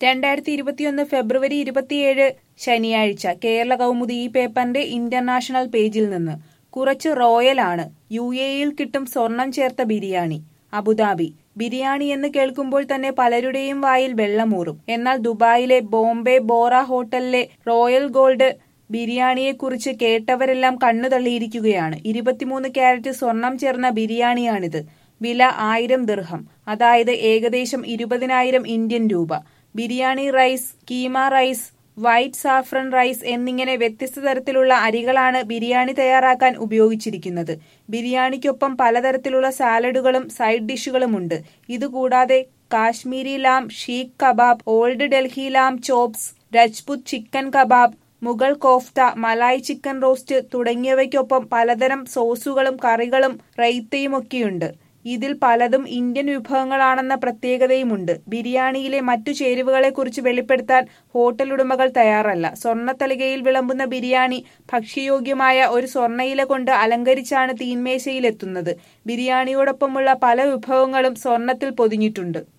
2021 ഫെബ്രുവരി 27 ശനിയാഴ്ച കേരള കൗമുദി ഈ പേപ്പറിന്റെ ഇന്റർനാഷണൽ പേജിൽ നിന്ന് കുറച്ച് റോയലാണ്. യുഎഇയിൽ കിട്ടും സ്വർണം ചേർത്ത ബിരിയാണി. അബുദാബി. ബിരിയാണി എന്ന് കേൾക്കുമ്പോൾ തന്നെ പലരുടെയും വായിൽ വെള്ളമൂറും. എന്നാൽ ദുബായിലെ ബോംബെ ബോറ ഹോട്ടലിലെ റോയൽ ഗോൾഡ് ബിരിയാണിയെക്കുറിച്ച് കേട്ടവരെല്ലാം കണ്ണുതള്ളിയിരിക്കുകയാണ്. 23 ക്യാരറ്റ് സ്വർണം ചേർന്ന ബിരിയാണിയാണിത്. വില 1000 ദിർഹം, അതായത് ഏകദേശം 20,000 ഇന്ത്യൻ രൂപ. Biryani rice, keema rice, white saffron rice എന്നിങ്ങനെ വ്യത്യസ്ത തരത്തിലുള്ള അരികളാണ് ബിരിയാണി തയ്യാറാക്കാൻ ഉപയോഗിച്ചിരിക്കുന്നത്. ബിരിയാണിക്കൊപ്പം പലതരത്തിലുള്ള സാലഡുകളും സൈഡ് ഡിഷുകളുമുണ്ട്. ഇതുകൂടാതെ Kashmiri lamb seekh kebab, old Delhi lamb chops, Rajput chicken kebab, Mughal kofta, malai chicken roast തുടങ്ങിയവയ്ക്കൊപ്പം പലതരം സോസുകളും കറികളും റൈത്തയുമൊക്കെയുണ്ട്. ഇതിൽ പലതും ഇന്ത്യൻ വിഭവങ്ങളാണെന്ന പ്രത്യേകതയുമുണ്ട്. ബിരിയാണിയിലെ മറ്റു ചേരുവകളെക്കുറിച്ച് വെളിപ്പെടുത്താൻ ഹോട്ടൽ ഉടമകൾ തയ്യാറല്ല. സ്വർണ്ണത്തളികയിൽ വിളമ്പുന്ന ബിരിയാണി ഭക്ഷ്യയോഗ്യമായ ഒരു സ്വർണ്ണയില കൊണ്ട് അലങ്കരിച്ചാണ് തീന്മേശയിലെത്തുന്നത്. ബിരിയാണിയോടൊപ്പമുള്ള പല വിഭവങ്ങളും സ്വർണ്ണത്തിൽ പൊതിഞ്ഞിട്ടുണ്ട്.